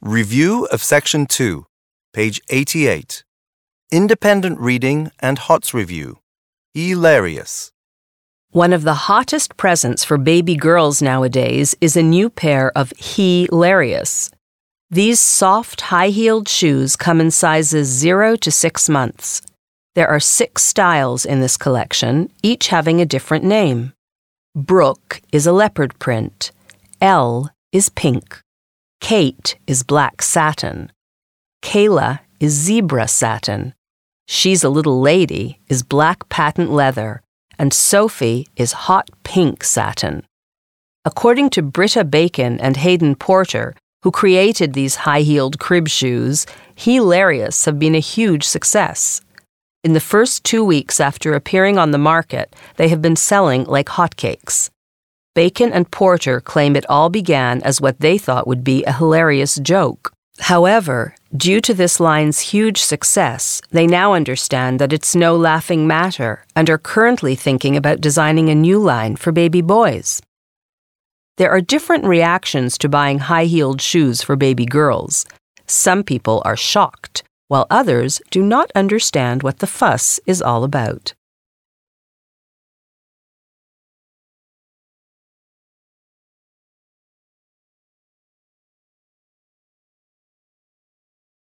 Review of Section 2, page 88. Independent Reading and HOTS Review. Hilarious. One of the hottest presents for baby girls nowadays is a new pair of Hilarious. These soft, high-heeled shoes come in sizes 0 to 6 months. There are 6 styles in this collection, each having a different name. Brooke is a leopard print. Elle is pink. Kate is black satin. Kayla is zebra satin. She's a Little Lady is black patent leather. And Sophie is hot pink satin. According to Britta Bacon and Hayden Porter, who created these high-heeled crib shoes, Hilarious have been a huge success. In the first 2 weeks after appearing on the market, they have been selling like hotcakes. Bacon and Porter claim it all began as what they thought would be a hilarious joke. However, due to this line's huge success, they now understand that it's no laughing matter and are currently thinking about designing a new line for baby boys. There are different reactions to buying high-heeled shoes for baby girls. Some people are shocked, while others do not understand what the fuss is all about.